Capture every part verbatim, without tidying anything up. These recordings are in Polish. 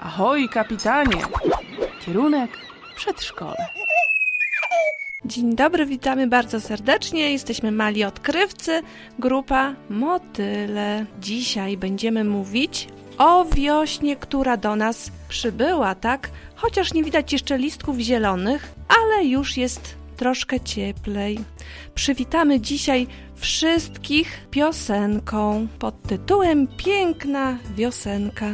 Ahoj, kapitanie! Kierunek przedszkole. Dzień dobry, witamy bardzo serdecznie. Jesteśmy mali odkrywcy, grupa Motyle. Dzisiaj będziemy mówić o wiośnie, która do nas przybyła, tak? Chociaż nie widać jeszcze listków zielonych, ale już jest troszkę cieplej. Przywitamy dzisiaj wszystkich piosenką pod tytułem Piękna wiosenka.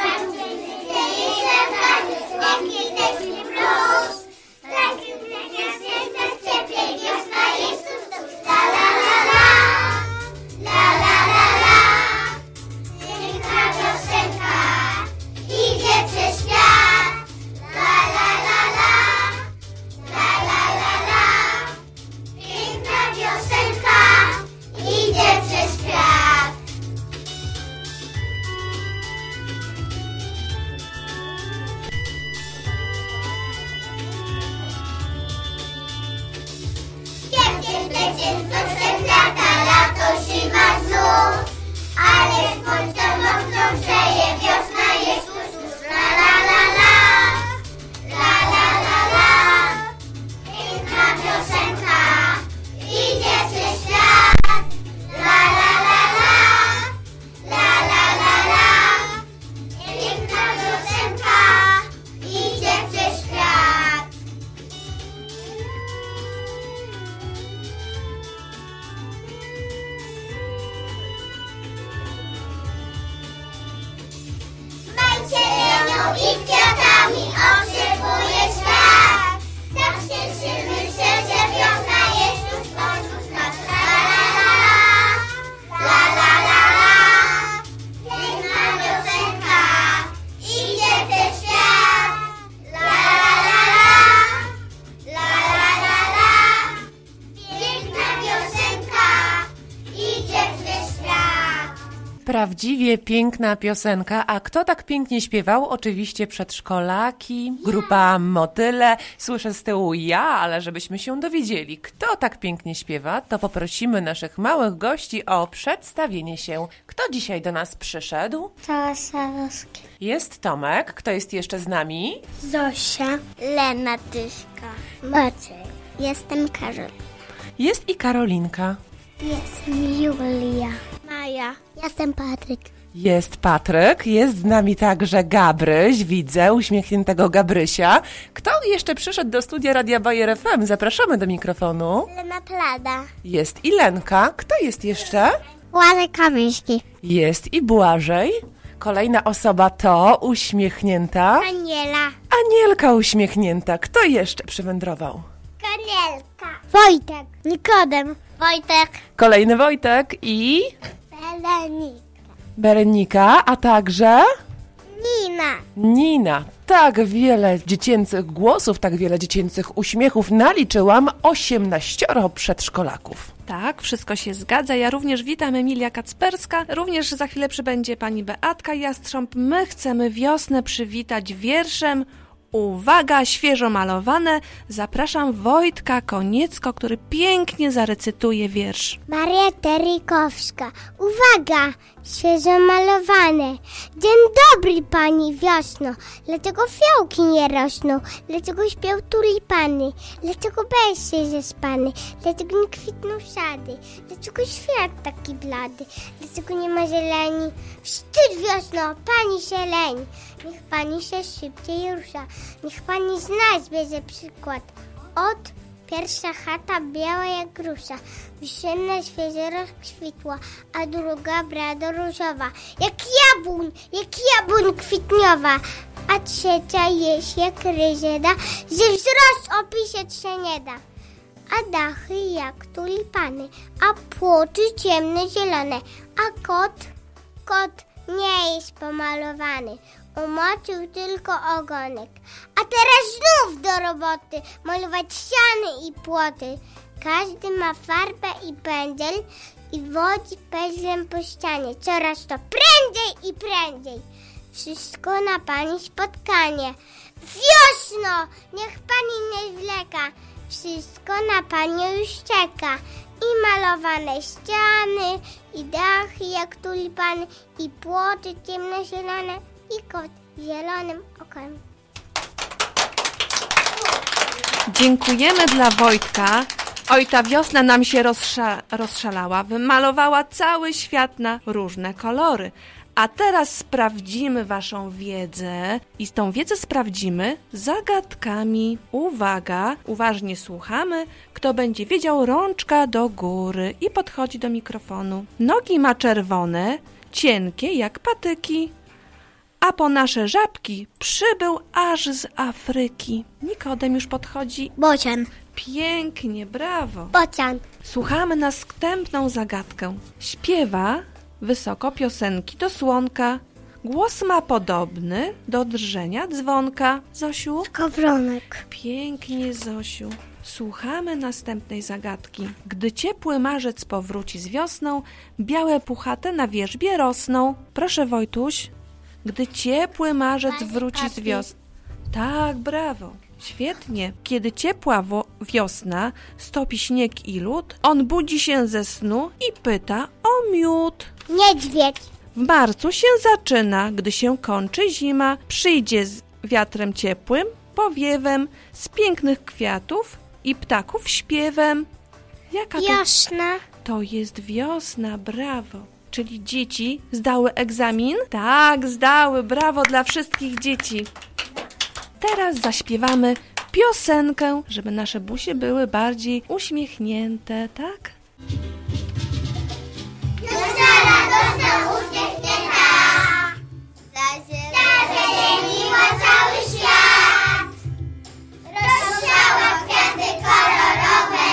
I kwiatami osypuje świat. Tak cieszymy się, że wiosna jest już wokół nas. La la la, la la la. Piękna piosenka idzie przez świat. La la la la, la la la la. Piękna piosenka idzie przez świat. Prawdziwie piękna piosenka, a kto tak pięknie śpiewał? Oczywiście przedszkolaki, grupa Motyle. Słyszę z tyłu ja, ale żebyśmy się dowiedzieli, kto tak pięknie śpiewa, to poprosimy naszych małych gości o przedstawienie się. Kto dzisiaj do nas przyszedł? Zosia Roski. Jest Tomek. Kto jest jeszcze z nami? Zosia. Lena Tyszka. Maciej. Jestem Karol. Jest i Karolinka. Jestem Julia. Maja. Jestem Patryk. Jest Patryk, jest z nami także Gabryś, widzę uśmiechniętego Gabrysia. Kto jeszcze przyszedł do studia Radia Bajer F M? Zapraszamy do mikrofonu. Lena Plada. Jest i Lenka. Kto jest jeszcze? Błażej Kamiński. Jest i Błażej. Kolejna osoba to uśmiechnięta Aniela. Anielka uśmiechnięta. Kto jeszcze przywędrował? Kanielka. Wojtek. Nikodem. Wojtek. Kolejny Wojtek i Belenika. Berenika, a także Nina. Nina. Tak wiele dziecięcych głosów, tak wiele dziecięcych uśmiechów naliczyłam. osiemnaścioro przedszkolaków. Tak, wszystko się zgadza. Ja również witam, Emilia Kacperska. Również za chwilę przybędzie pani Beatka Jastrząb. My chcemy wiosnę przywitać wierszem. Uwaga, świeżo malowane. Zapraszam Wojtka Koniecko, który pięknie zarecytuje wiersz. Maria Terykowska. Uwaga, świeżo malowane. Dzień dobry, pani wiosno. Dlaczego fiołki nie rosną? Dlaczego śpią tulipany? Dlaczego bez się zespany? Dlaczego nie kwitną sady? Dlaczego świat taki blady? Dlaczego nie ma zieleni? Wstyd wiosno, pani się leni. Niech pani się szybciej rusza. Niech pani z nas bierze przykład. Od pierwsza chata biała jak grusza, wisienna świeżo rozkwitła, a druga brado różowa, jak jabłon, jak jabłon kwitniowa, a trzecia jest jak ryzieda, że wzrost opisać się nie da. A dachy jak tulipany, a płoty ciemne zielone, a kot, kot nie jest pomalowany. Umoczył tylko ogonek. A teraz znów do roboty, malować ściany i płoty. Każdy ma farbę i pędzel i wodzi pędzlem po ścianie. Coraz to prędzej i prędzej. Wszystko na pani spotkanie. Wiosno, niech pani nie zwleka. Wszystko na panią już czeka. I malowane ściany, i dachy jak tulipany, i płoty ciemnozielone, i kot zielonym okiem. Dziękujemy dla Wojtka. Oj, ta wiosna nam się rozsza- rozszalała, wymalowała cały świat na różne kolory. A teraz sprawdzimy waszą wiedzę i z tą wiedzę sprawdzimy zagadkami. Uwaga, uważnie słuchamy. Kto będzie wiedział, rączka do góry i podchodzi do mikrofonu. Nogi ma czerwone, cienkie jak patyki. A po nasze żabki przybył aż z Afryki. Nikodem już podchodzi. Bocian. Pięknie, brawo. Bocian. Słuchamy następną zagadkę. Śpiewa wysoko piosenki do słonka. Głos ma podobny do drżenia dzwonka. Zosiu? Skowronek. Pięknie, Zosiu. Słuchamy następnej zagadki. Gdy ciepły marzec powróci z wiosną, białe puchate na wierzbie rosną. Proszę, Wojtuś. Gdy ciepły marzec wróci z wiosny. Tak, brawo. Świetnie. Kiedy ciepła wo- wiosna stopi śnieg i lód, on budzi się ze snu i pyta o miód. Niedźwiedź. W marcu się zaczyna, gdy się kończy zima. Przyjdzie z wiatrem ciepłym, powiewem, z pięknych kwiatów i ptaków śpiewem. Jaka to... Wiosna. To jest wiosna, brawo. Czyli dzieci zdały egzamin? Tak, zdały. Brawo dla wszystkich dzieci. Teraz zaśpiewamy piosenkę, żeby nasze buzie były bardziej uśmiechnięte, tak? Wiosna radosna, uśmiechnięta, zazieleniła cały świat, rozsiała kwiaty kolorowe,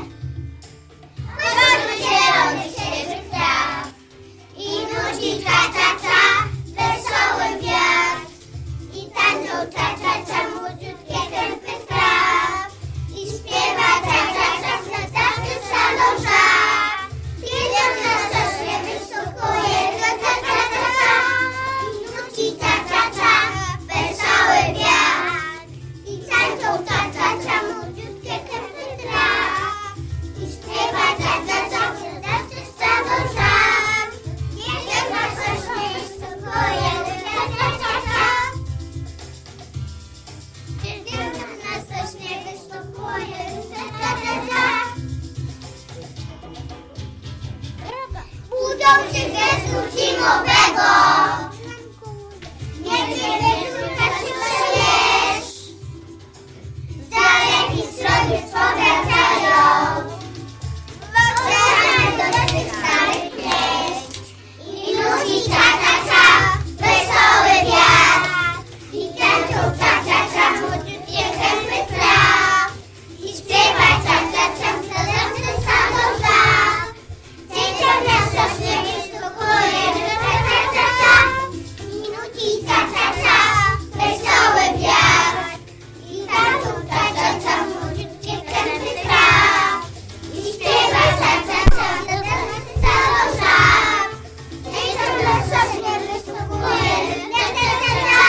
wokół zielonych świeżych traw i nudzi cza-cza-cza, wesoły wiatr i tańczą cza-cza-cza młodziutkie kępy traw i śpiewa cza-cza-cza w każdy salon żab. Jedzią na sośnie, wystukuje cza-cza-cza-cza i nuci cza-cza-cza, wesoły wiatr i tańczą cza-cza-cza młodziutkie kępy traw i śpiewa cza-cza-cza w każdy salon żab. Jedzią na sośnie, wystukuje cza-cza-cza-cza. Jedzią na sośnie, wystukuje cza-cza-cza-cza. Budzą się gestu zimowego, niewiele tylko się śmiesz. Z dalekich stron powracają, wracamy do swych starych gnieźd. I nudzi cza-cza-cza, wesoły wiatr i tańczą cza-cza-cza młodziutkie kępy traw i śpiewa cza-cza-cza w zależny salon żab. Dzieciom na sośnie wystukuje cza-cza-cza-cza i nuci cza-cza-cza, wesoły wiatr i tańczą cza-cza-cza młodziutkie kępy traw i śpiewa cza-cza-cza w zależny salon żab. Dzieciom na sośnie wystukuje cza-cza-cza-cza.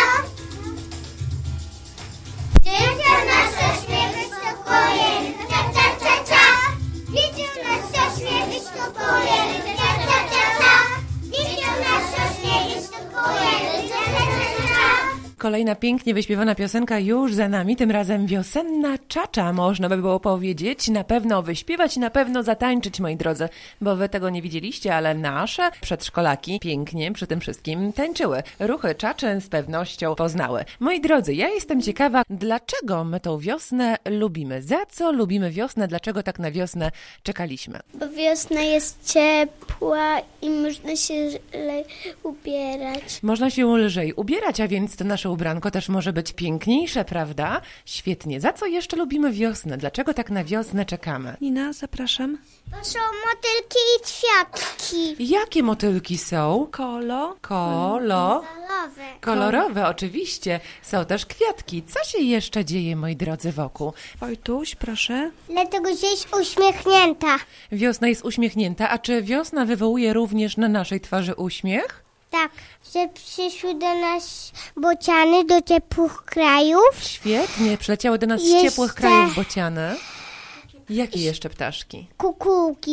Dzieciom na sośnie wystukuje cza-cza-cza-cza. Dzieciom na sośnie wystukuje cza-cza-cza-cza. Dzieciom na sośnie wystukuje cza-cza-cza-cza. Kolejna pięknie wyśpiewana piosenka już za nami, tym razem wiosenna czacza, można by było powiedzieć. Na pewno wyśpiewać i na pewno zatańczyć, moi drodzy, bo wy tego nie widzieliście, ale nasze przedszkolaki pięknie przy tym wszystkim tańczyły. Ruchy czaczy z pewnością poznały. Moi drodzy, ja jestem ciekawa, dlaczego my tą wiosnę lubimy? Za co lubimy wiosnę? Dlaczego tak na wiosnę czekaliśmy? Bo wiosna jest ciepła i można się le- ubierać. Można się lżej ubierać, a więc to nasze ubranko też może być piękniejsze, prawda? Świetnie. Za co jeszcze lubimy wiosnę? Dlaczego tak na wiosnę czekamy? Nina, zapraszam. Bo są motylki i kwiatki. Jakie motylki są? Kolo. Kolo. Kolorowe. Kolorowe, oczywiście. Są też kwiatki. Co się jeszcze dzieje, moi drodzy, wokół? Wojtuś, proszę. Dlatego, że jest uśmiechnięta. Wiosna jest uśmiechnięta, a czy wiosna wywołuje również na naszej twarzy uśmiech? Tak, że przyszły do nas bociany do ciepłych krajów. Świetnie, przyleciały do nas z Jeszcze- ciepłych krajów bociany. Jakie jeszcze ptaszki? Kukułki.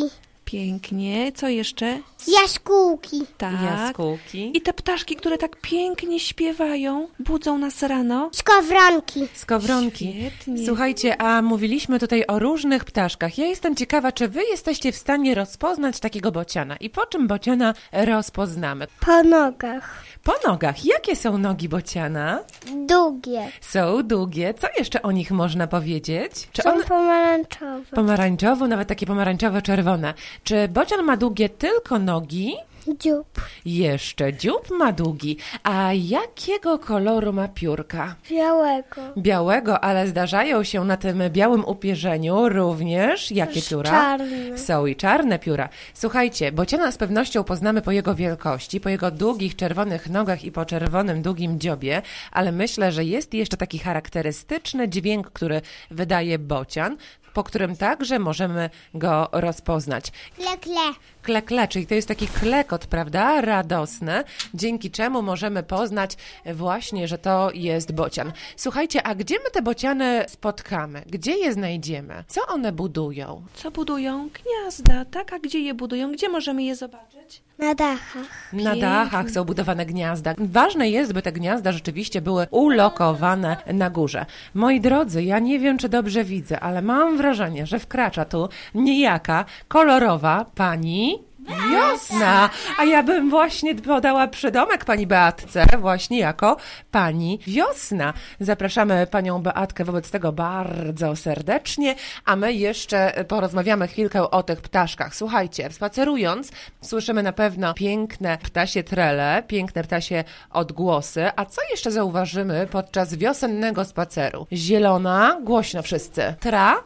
Pięknie. Co jeszcze? Jaskółki. Tak. Jaskółki. I te ptaszki, które tak pięknie śpiewają, budzą nas rano. Skowronki. Skowronki. Świetnie. Słuchajcie, a mówiliśmy tutaj o różnych ptaszkach. Ja jestem ciekawa, czy wy jesteście w stanie rozpoznać takiego bociana? I po czym bociana rozpoznamy? Po nogach. Po nogach. Jakie są nogi bociana? Długie. Są długie. Co jeszcze o nich można powiedzieć? Czy Są one... pomarańczowe. Pomarańczowo, nawet takie pomarańczowo-czerwone. Czy bocian ma długie tylko nogi? Dziób. Jeszcze dziób ma długi. A jakiego koloru ma piórka? Białego. Białego, ale zdarzają się na tym białym upierzeniu również jakie pióra? Czarne. Są i czarne pióra. Słuchajcie, bociana z pewnością poznamy po jego wielkości, po jego długich czerwonych nogach i po czerwonym długim dziobie, ale myślę, że jest jeszcze taki charakterystyczny dźwięk, który wydaje bocian, po którym także możemy go rozpoznać. Kle, kle. Kle, kle, czyli to jest taki klekot, prawda? Radosny, dzięki czemu możemy poznać właśnie, że to jest bocian. Słuchajcie, a gdzie my te bociany spotkamy? Gdzie je znajdziemy? Co one budują? Co budują? Gniazda, tak? A gdzie je budują? Gdzie możemy je zobaczyć? Na dachach. Na Pięknie. dachach są budowane gniazda. Ważne jest, by te gniazda rzeczywiście były ulokowane na górze. Moi drodzy, ja nie wiem, czy dobrze widzę, ale mam wrażenie, że wkracza tu niejaka, kolorowa pani Wiosna. A ja bym właśnie podała przydomek pani Beatce właśnie jako pani Wiosna. Zapraszamy panią Beatkę wobec tego bardzo serdecznie, a my jeszcze porozmawiamy chwilkę o tych ptaszkach. Słuchajcie, spacerując słyszymy na pewno piękne ptasie trele, piękne ptasie odgłosy, a co jeszcze zauważymy podczas wiosennego spaceru? Zielona, głośno wszyscy. Tra?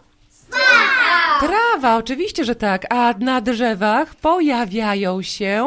Trawa, oczywiście, że tak. A na drzewach pojawiają się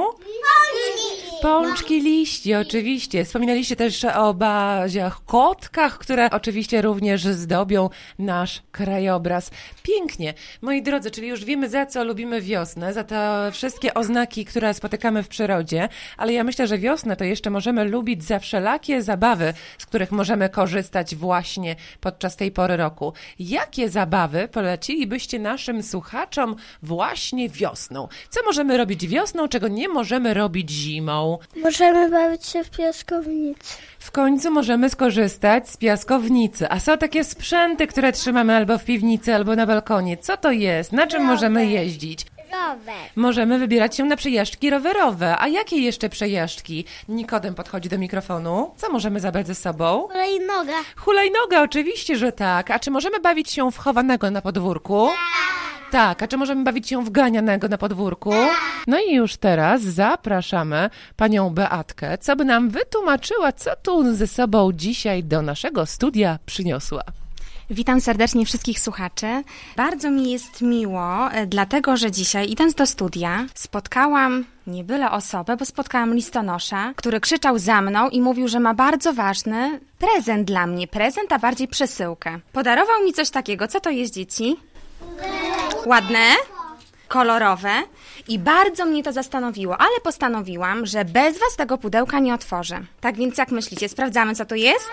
pączki liści, oczywiście. Wspominaliście też o baziach, kotkach, które oczywiście również zdobią nasz krajobraz. Pięknie. Moi drodzy, czyli już wiemy, za co lubimy wiosnę, za te wszystkie oznaki, które spotykamy w przyrodzie, ale ja myślę, że wiosnę to jeszcze możemy lubić za wszelakie zabawy, z których możemy korzystać właśnie podczas tej pory roku. Jakie zabawy polecilibyście naszym słuchaczom właśnie wiosną? Co możemy robić wiosną, czego nie możemy robić zimą? Możemy bawić się w piaskownicy. W końcu możemy skorzystać z piaskownicy. A są takie sprzęty, które trzymamy albo w piwnicy, albo na balkonie. Co to jest? Na czym możemy jeździć? Rower. Możemy wybierać się na przejażdżki rowerowe. A jakie jeszcze przejażdżki? Nikodem podchodzi do mikrofonu. Co możemy zabrać ze sobą? Hulajnoga. Hulajnoga, oczywiście, że tak. A czy możemy bawić się w chowanego na podwórku? Tak, a czy możemy bawić się w ganianego na podwórku? No i już teraz zapraszamy panią Beatkę, co by nam wytłumaczyła, co tu ze sobą dzisiaj do naszego studia przyniosła. Witam serdecznie wszystkich słuchaczy. Bardzo mi jest miło, dlatego że dzisiaj, idąc do studia, spotkałam nie byle osobę, bo spotkałam listonosza, który krzyczał za mną i mówił, że ma bardzo ważny prezent dla mnie. Prezent, a bardziej przesyłkę. Podarował mi coś takiego. Co to jest, dzieci? Ładne? Kolorowe? I bardzo mnie to zastanowiło, ale postanowiłam, że bez was tego pudełka nie otworzę. Tak więc jak myślicie, sprawdzamy, co to jest?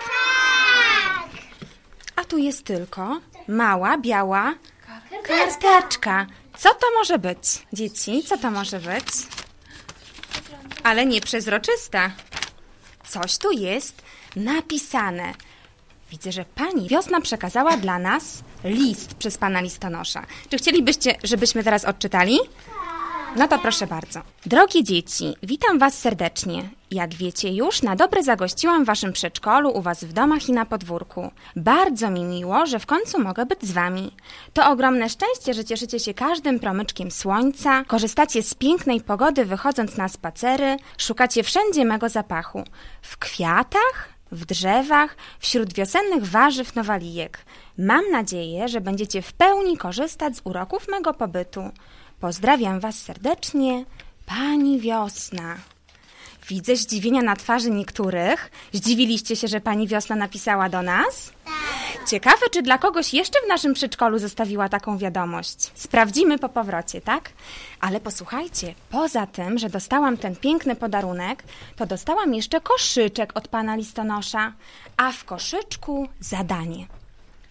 A tu jest tylko mała, biała karteczka. Co to może być? Dzieci, co to może być? Ale nie przezroczysta. Coś tu jest napisane. Widzę, że pani Wiosna przekazała dla nas list przez pana listonosza. Czy chcielibyście, żebyśmy teraz odczytali? No to proszę bardzo. Drogie dzieci, witam was serdecznie. Jak wiecie już, na dobre zagościłam w waszym przedszkolu, u was w domach i na podwórku. Bardzo mi miło, że w końcu mogę być z wami. To ogromne szczęście, że cieszycie się każdym promyczkiem słońca, korzystacie z pięknej pogody wychodząc na spacery, szukacie wszędzie mego zapachu. W kwiatach, w drzewach, wśród wiosennych warzyw nowalijek. Mam nadzieję, że będziecie w pełni korzystać z uroków mego pobytu. Pozdrawiam was serdecznie, pani Wiosna. Widzę zdziwienia na twarzy niektórych. Zdziwiliście się, że pani Wiosna napisała do nas? Tak. Ciekawe, czy dla kogoś jeszcze w naszym przedszkolu zostawiła taką wiadomość. Sprawdzimy po powrocie, tak? Ale posłuchajcie, poza tym, że dostałam ten piękny podarunek, to dostałam jeszcze koszyczek od pana listonosza, a w koszyczku zadanie.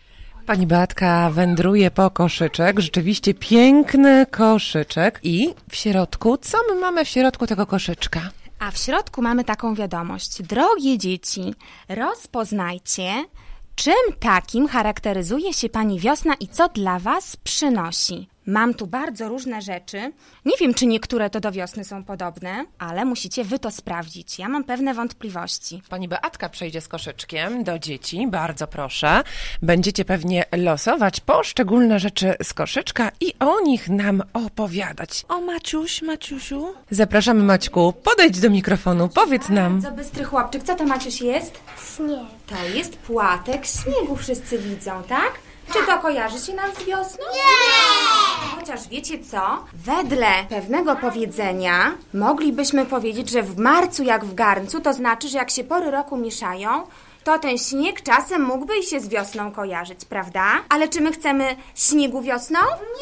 Pani Beatka wędruje po koszyczek, rzeczywiście piękny koszyczek. I w środku, co my mamy w środku tego koszyczka? A w środku mamy taką wiadomość. Drogie dzieci, rozpoznajcie, czym takim charakteryzuje się pani wiosna i co dla was przynosi. Mam tu bardzo różne rzeczy. Nie wiem, czy niektóre to do wiosny są podobne, ale musicie wy to sprawdzić. Ja mam pewne wątpliwości. Pani Beatka przejdzie z koszyczkiem do dzieci, bardzo proszę. Będziecie pewnie losować poszczególne rzeczy z koszyczka i o nich nam opowiadać. O, Maciuś, Maciusiu. Zapraszamy, Maćku, podejdź do mikrofonu, powiedz nam. Co bystry chłopczyk, co to, Maciuś, jest? Nie. To jest płatek śniegu, wszyscy widzą, tak? Czy to kojarzy się nam z wiosną? Nie! Chociaż wiecie co? Wedle pewnego powiedzenia moglibyśmy powiedzieć, że w marcu jak w garncu, to znaczy, że jak się pory roku mieszają, to ten śnieg czasem mógłby się z wiosną kojarzyć, prawda? Ale czy my chcemy śniegu wiosną?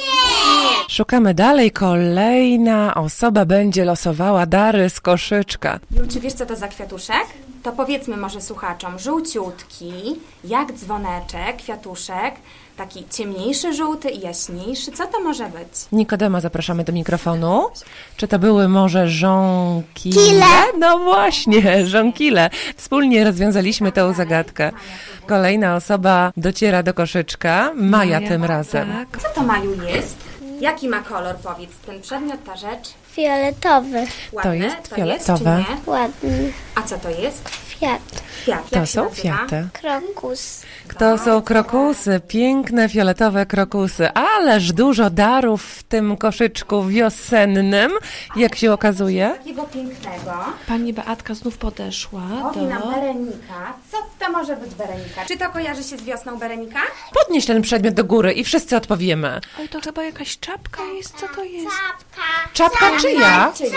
Nie! Szukamy dalej, kolejna osoba będzie losowała dary z koszyczka. Czy wiesz, co to za kwiatuszek? To powiedzmy może słuchaczom, żółciutki, jak dzwoneczek, kwiatuszek, taki ciemniejszy żółty i jaśniejszy. Co to może być? Nikodema zapraszamy do mikrofonu. Czy to były może żonkile? Kile. No właśnie, żonkile. Wspólnie rozwiązaliśmy tę zagadkę. Kolejna osoba dociera do koszyczka. Maja, Maja, tym razem. Tak. Co to, Maju, jest? Jaki ma kolor, powiedz, ten przedmiot, ta rzecz? Fioletowy. Ładne, jest fioletowe. Jest, czy nie? Ładny. A co to jest? Kwiat. Kwiat. To Jak się są nazywa? kwiaty. Krokus. To są krokusy, piękne fioletowe krokusy. Ależ dużo darów w tym koszyczku wiosennym, jak się okazuje. Takiego pięknego. Pani Beatka znów podeszła Powie nam do... Berenika. Co to może być Berenika? Czy to kojarzy się z wiosną, Berenika? Podnieś ten przedmiot do góry i wszyscy odpowiemy. Oj, to chyba jakaś czapka jest, co to jest? Czapka czyja? Czy ja?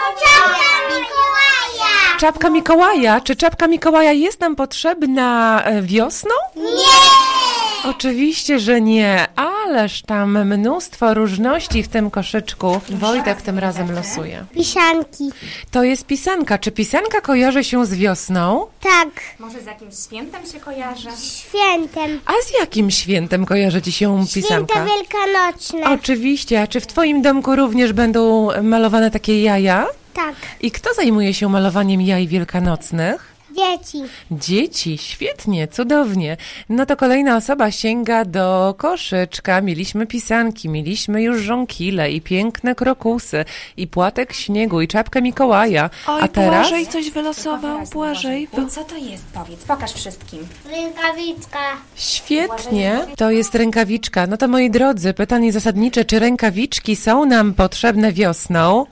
Mikołaja! Czapka Mikołaja. Czy czapka Mikołaja jest nam potrzebna e, wiosną? Nie! Oczywiście, że nie. Ależ tam mnóstwo różności w tym koszyczku. Wojtek tym razem losuje. Pisanki. To jest pisanka. Czy pisanka kojarzy się z wiosną? Tak. Może z jakimś świętem się kojarzy? Świętem. A z jakim świętem kojarzy ci się pisanka? Święta wielkanocne. Oczywiście. A czy w twoim domku również będą malowane takie jaja? Tak. I kto zajmuje się malowaniem jaj wielkanocnych? Dzieci. Dzieci, świetnie, cudownie. No to kolejna osoba sięga do koszyczka. Mieliśmy pisanki, mieliśmy już żonkile i piękne krokusy, i płatek śniegu, i czapkę Mikołaja. Oj, A teraz? Błażej coś wylosował, Błażej. Błażej. Co to jest? Powiedz, pokaż wszystkim. Rękawiczka. Świetnie, to jest rękawiczka. No to moi drodzy, pytanie zasadnicze, czy rękawiczki są nam potrzebne wiosną?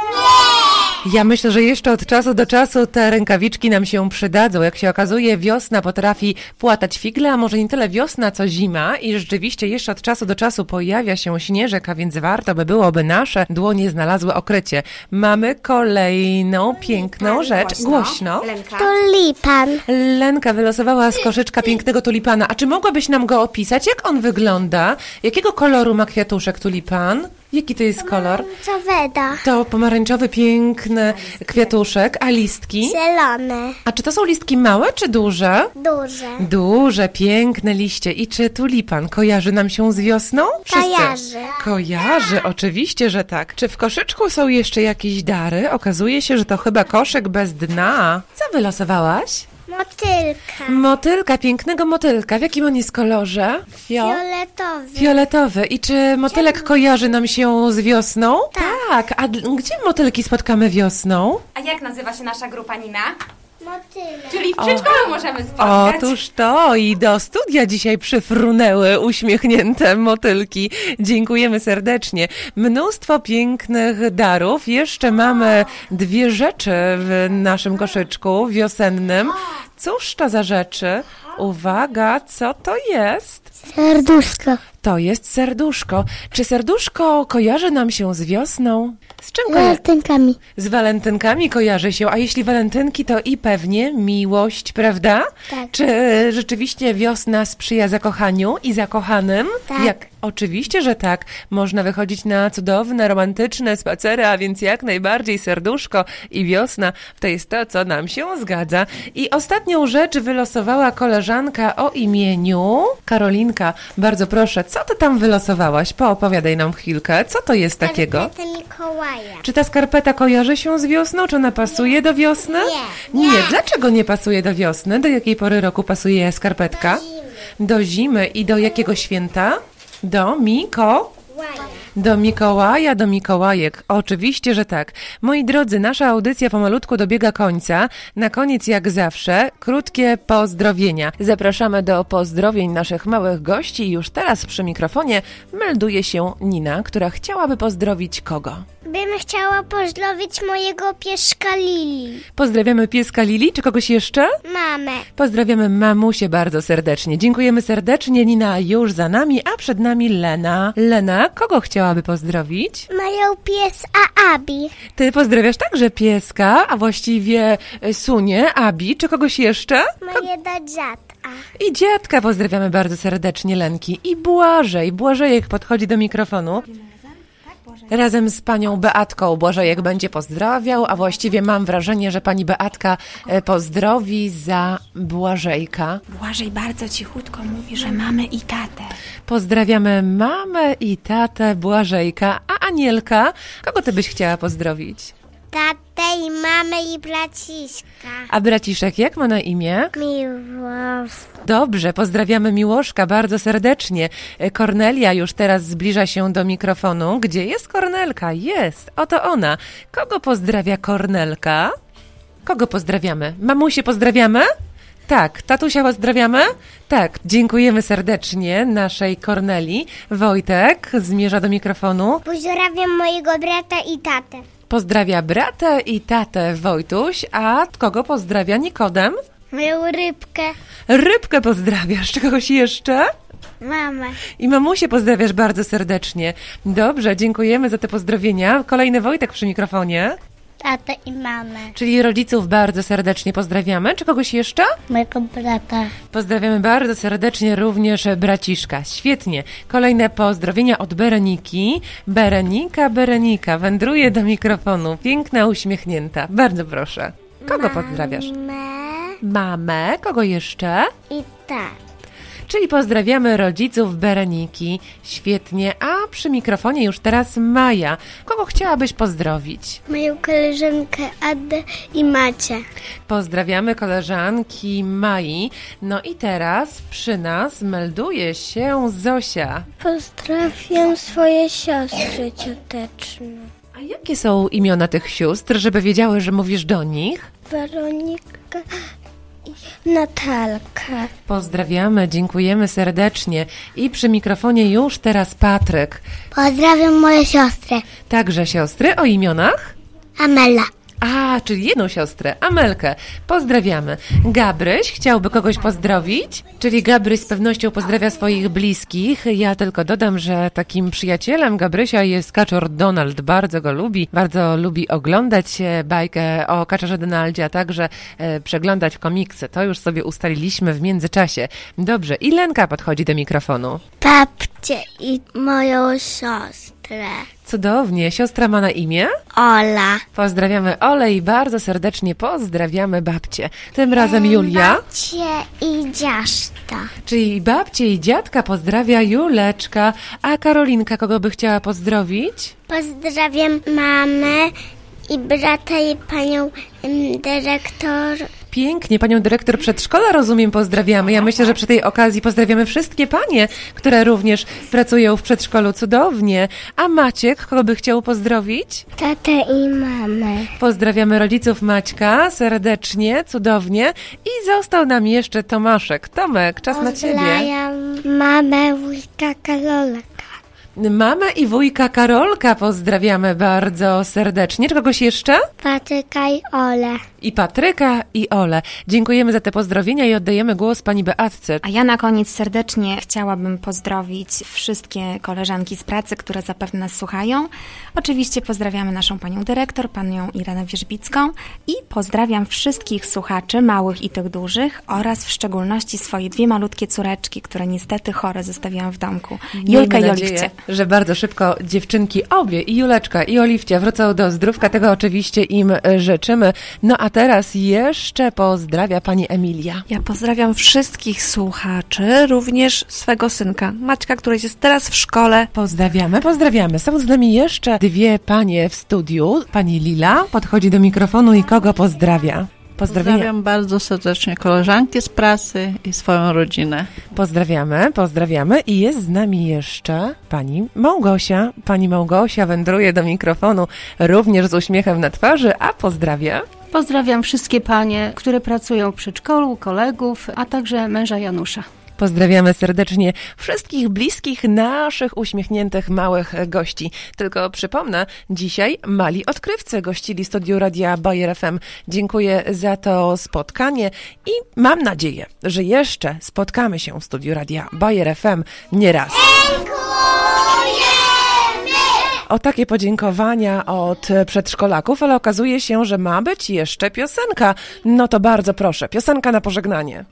Ja myślę, że jeszcze od czasu do czasu te rękawiczki nam się przydadzą. Jak się okazuje, wiosna potrafi płatać figle, a może nie tyle wiosna, co zima i rzeczywiście jeszcze od czasu do czasu pojawia się śnieżek, a więc warto by było, by nasze dłonie znalazły okrycie. Mamy kolejną piękną rzecz. Głośno. Lenka. Tulipan. Lenka wylosowała z koszyczka pięknego tulipana. A czy mogłabyś nam go opisać? Jak on wygląda? Jakiego koloru ma kwiatuszek tulipan? Jaki to jest kolor? Co weda? To pomarańczowy, piękny kwiatuszek, a listki? Zielone. A czy to są listki małe czy duże? Duże. Duże, piękne liście. I czy tulipan kojarzy nam się z wiosną? Wszyscy. Kojarzy. Kojarzy, oczywiście, że tak. Czy w koszyczku są jeszcze jakieś dary? Okazuje się, że to chyba koszyk bez dna. Co wylosowałaś? Motylka. Motylka, pięknego motylka. W jakim on jest kolorze? Fio? Fioletowy. Fioletowy. I czy motylek kojarzy nam się z wiosną? Tak. A d- gdzie motylki spotkamy wiosną? A jak nazywa się nasza grupa, Nina? Motylek. Czyli w przedszkolu możemy spotkać. Otóż to i do studia dzisiaj przyfrunęły uśmiechnięte motylki. Dziękujemy serdecznie. Mnóstwo pięknych darów. Jeszcze mamy dwie rzeczy w naszym koszyczku wiosennym. Cóż to za rzeczy? Uwaga, co to jest? Serduszko. To jest serduszko. Czy serduszko kojarzy nam się z wiosną? Z czym kojarzy? Waltynkami. Z walentynkami kojarzy się, a jeśli walentynki, to i pewnie miłość, prawda? Tak. Czy rzeczywiście wiosna sprzyja zakochaniu i zakochanym? Tak. Jak Oczywiście, że tak. Można wychodzić na cudowne, romantyczne spacery, a więc jak najbardziej serduszko i wiosna to jest to, co nam się zgadza. I ostatnią rzecz wylosowała koleżanka o imieniu Karolinka. Bardzo proszę, co ty tam wylosowałaś? Poopowiadaj nam chwilkę. Co to jest takiego? Skarpetę Mikołaja. Czy ta skarpeta kojarzy się z wiosną? Czy ona pasuje do wiosny? Nie. Nie. Dlaczego nie pasuje do wiosny? Do jakiej pory roku pasuje skarpetka? Do zimy. Do zimy. I do jakiego święta? Do Miko... Do Mikołaja, do Mikołajek. Oczywiście, że tak. Moi drodzy, nasza audycja pomalutku dobiega końca. Na koniec, jak zawsze, krótkie pozdrowienia. Zapraszamy do pozdrowień naszych małych gości i już teraz przy mikrofonie melduje się Nina, która chciałaby pozdrowić kogo? Bym chciała pozdrowić mojego pieska Lili. Pozdrawiamy pieska Lili, czy kogoś jeszcze? Mamę. Pozdrawiamy mamusię bardzo serdecznie. Dziękujemy serdecznie, Nina już za nami, a przed nami Lena. Lena, kogo chciałaby pozdrowić? Moją pies a Abi. Ty pozdrawiasz także pieska, a właściwie Sunię, Abi, czy kogoś jeszcze? Moje do dziadka. I dziadka pozdrawiamy bardzo serdecznie, Lenki. I Błażej. Błażejek podchodzi do mikrofonu. Razem z panią Beatką Błażejek będzie pozdrawiał, a właściwie mam wrażenie, że pani Beatka e, pozdrowi za Błażejka. Błażej bardzo cichutko mówi, że mamy i tatę. Pozdrawiamy mamę i tatę Błażejka. A Anielka, kogo ty byś chciała pozdrowić? Tatę i mamę i braciszka. A braciszek jak ma na imię? Miłosz. Dobrze, pozdrawiamy Miłoszka bardzo serdecznie. Kornelia już teraz zbliża się do mikrofonu. Gdzie jest Kornelka? Jest, oto ona. Kogo pozdrawia Kornelka? Kogo pozdrawiamy? Mamusię pozdrawiamy? Tak. Tatusia pozdrawiamy? Tak. Dziękujemy serdecznie naszej Kornelii. Wojtek zmierza do mikrofonu. Pozdrawiam mojego brata i tatę. Pozdrawia brata i tatę Wojtuś, a kogo pozdrawia Nikodem? Moją rybkę. Rybkę pozdrawiasz, czy kogoś jeszcze? Mamę. I mamusię pozdrawiasz bardzo serdecznie. Dobrze, dziękujemy za te pozdrowienia. Kolejny Wojtek przy mikrofonie. Tatę i mamę. Czyli rodziców bardzo serdecznie pozdrawiamy. Czy kogoś jeszcze? Mojego brata. Pozdrawiamy bardzo serdecznie również braciszka. Świetnie. Kolejne pozdrowienia od Bereniki. Berenika, Berenika wędruje do mikrofonu. Piękna, uśmiechnięta. Bardzo proszę. Kogo pozdrawiasz? Mamę Mamę. Kogo jeszcze? i tatę. Czyli pozdrawiamy rodziców Bereniki. Świetnie. A przy mikrofonie już teraz Maja. Kogo chciałabyś pozdrowić? Moją koleżankę Adę i Macie. Pozdrawiamy koleżanki Mai. No i teraz przy nas melduje się Zosia. Pozdrawiam swoje siostry cioteczne. A jakie są imiona tych sióstr, żeby wiedziały, że mówisz do nich? Weronika i Natalka. Pozdrawiamy, dziękujemy serdecznie. I przy mikrofonie już teraz Patryk. Pozdrawiam moje siostry. Także siostry o imionach? Amela. A, czyli jedną siostrę, Amelkę. Pozdrawiamy. Gabryś chciałby kogoś pozdrowić? Czyli Gabryś z pewnością pozdrawia swoich bliskich. Ja tylko dodam, że takim przyjacielem Gabrysia jest kaczor Donald. Bardzo go lubi. Bardzo lubi oglądać bajkę o kaczorze Donaldzie, a także e, przeglądać komiksy. To już sobie ustaliliśmy w międzyczasie. Dobrze. I Lenka podchodzi do mikrofonu. Babcię i moją siostrę. Cudownie. Siostra ma na imię? Ola. Pozdrawiamy Olę i bardzo serdecznie pozdrawiamy babcię. Tym razem Julia. Babcię i dziaszta. Czyli babcię i dziadka pozdrawia Juleczka. A Karolinka kogo by chciała pozdrowić? Pozdrawiam mamę i brata i panią em, dyrektor. Pięknie, panią dyrektor przedszkola, rozumiem, pozdrawiamy. Ja myślę, że przy tej okazji pozdrawiamy wszystkie panie, które również pracują w przedszkolu. Cudownie. A Maciek, kogo by chciał pozdrowić? Tatę i mamę. Pozdrawiamy rodziców Maćka serdecznie, cudownie. I został nam jeszcze Tomaszek. Tomek, czas na ciebie. Pozdrawiam mamę wujka Karolka. Mamę i wujka Karolka pozdrawiamy bardzo serdecznie. Czy kogoś jeszcze? Patryka i Ole. I Patryka, i Ole. Dziękujemy za te pozdrowienia i oddajemy głos pani Beatce. A ja na koniec serdecznie chciałabym pozdrowić wszystkie koleżanki z pracy, które zapewne nas słuchają. Oczywiście pozdrawiamy naszą panią dyrektor, panią Irenę Wierzbicką i pozdrawiam wszystkich słuchaczy, małych i tych dużych oraz w szczególności swoje dwie malutkie córeczki, które niestety chore zostawiłam w domku. Julkę i Oliwcie. Że bardzo szybko dziewczynki obie, i Juleczka, i Oliwcia wrócą do zdrówka. Tego oczywiście im życzymy. No a teraz jeszcze pozdrawia pani Emilia. Ja pozdrawiam wszystkich słuchaczy, również swego synka, Maćka, który jest teraz w szkole. Pozdrawiamy, pozdrawiamy. Są z nami jeszcze dwie panie w studiu. Pani Lila podchodzi do mikrofonu i kogo pozdrawia? Pozdrowienia. Pozdrawiam bardzo serdecznie koleżanki z pracy i swoją rodzinę. Pozdrawiamy, pozdrawiamy i jest z nami jeszcze pani Małgosia. Pani Małgosia wędruje do mikrofonu również z uśmiechem na twarzy, a pozdrawia. Pozdrawiam wszystkie panie, które pracują w przedszkolu, kolegów, a także męża Janusza. Pozdrawiamy serdecznie wszystkich bliskich naszych uśmiechniętych małych gości. Tylko przypomnę, dzisiaj mali odkrywcy gościli studiu Radia Bayer F M. Dziękuję za to spotkanie i mam nadzieję, że jeszcze spotkamy się w studiu Radia Bayer F M nie raz. O takie podziękowania od przedszkolaków, ale okazuje się, że ma być jeszcze piosenka. No to bardzo proszę, piosenka na pożegnanie.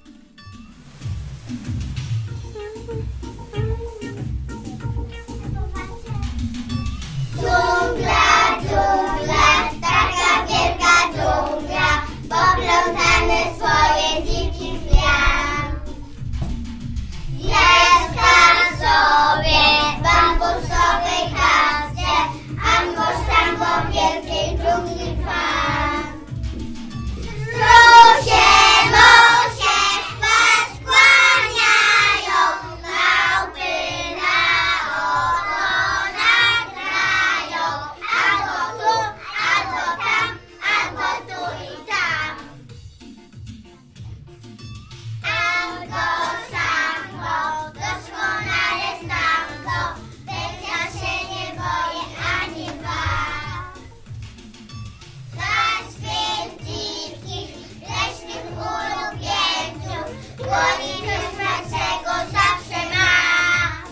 Dżungla, dżungla, taka wielka dżungla, poplątane swoje dziki zmian. Jest tam sobie w bambusowej chaszcze, a mąż tam po wielkiej dżungli trwa. Strusie, mosie, was skłaniają, małpy na ogonach grają. Albo tu, albo tam, albo tu i tam. Albo sambo, doskonale znam to, więc ja się nie boję ani was. Dla swych dzikich, leśnych ulubieńców, dłoni smacznego zawsze mam.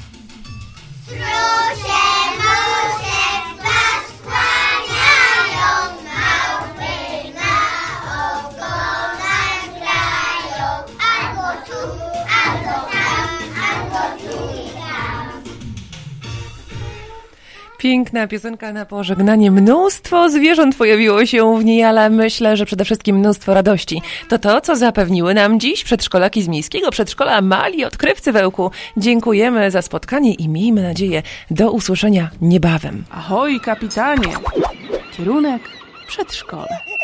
Strusie, mosie, was skłaniają, małpy na ogonach grają. Albo tu, albo tam, albo tu i tam. Piękna piosenka na pożegnanie. Mnóstwo zwierząt pojawiło się w niej, ale myślę, że przede wszystkim mnóstwo radości. To to, co zapewniły nam dziś przedszkolaki z miejskiego przedszkola Mali Odkrywcy Wełku. Dziękujemy za spotkanie i miejmy nadzieję do usłyszenia niebawem. Ahoj, kapitanie! Kierunek przedszkole.